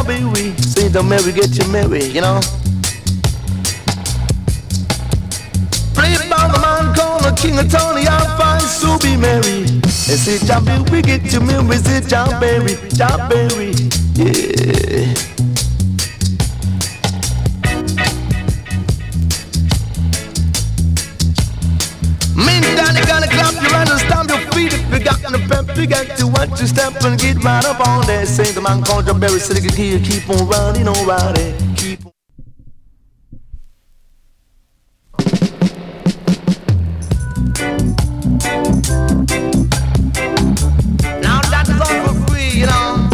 Berry. St. Mary, get you married, you know. Played by the man called the King of Tony, I find so be merry. And say, John Berry, get you married, say John Berry, yeah. Meantime, you gotta clap your hands and stomp your feet. If you got the pep, you got to watch your step and get right up on that. Say the man called John Berry, so they can hear, keep on riding, keep on. Now that is all for free, you know.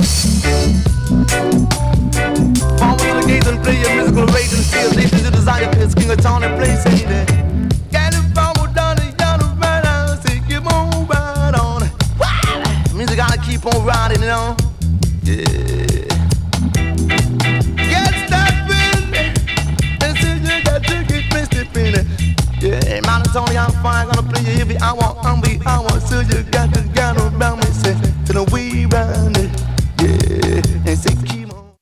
Forward to the gates and play your musical rage and feel deep into desire, cause King of Town and place ain't there. Get it forward down the yellow right now, say keep on right on. Wow! Means you gotta keep on riding, you know. Yeah. Get that feeling, and say you got to get twisted feeling. Yeah, man, Tony, I'm fine, gonna play you every hour, so you got to get around me, say, to the way round it, yeah, and say, keep on.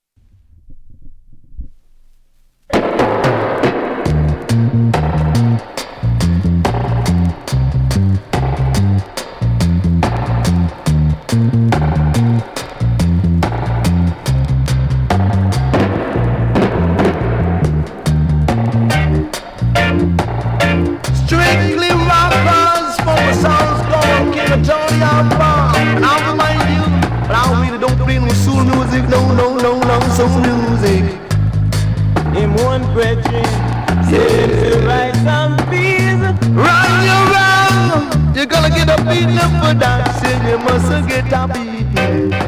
Strictly rockers for my songs called King of Tony, I'm far. And I'll remind you, but I really don't play no soul music, no soul music. In one brethren, Yeah. to write some peace. Run you round, you're gonna get a beating up for that. Say you must get a beating.